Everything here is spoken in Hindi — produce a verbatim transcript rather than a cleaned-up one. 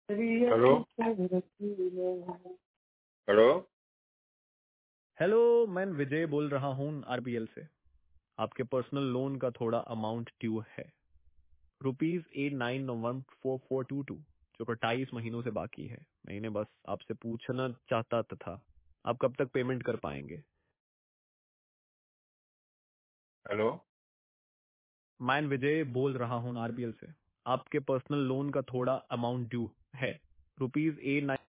Hello hello. हेलो, मैं विजय बोल रहा हूँ आरबीएल से। आपके पर्सनल लोन का थोड़ा अमाउंट ड्यू है, rupees eight nine one four four two two, जो अट्ठाईस महीनों से बाकी है। मैंने बस आपसे पूछना चाहता था, आप कब तक पेमेंट कर पाएंगे? हेलो। मैं विजय बोल रहा हूँ आरबीएल से। आपके पर्सनल लोन का थोड़ा अमाउंट ड्यू है, रुपीज एट नाइन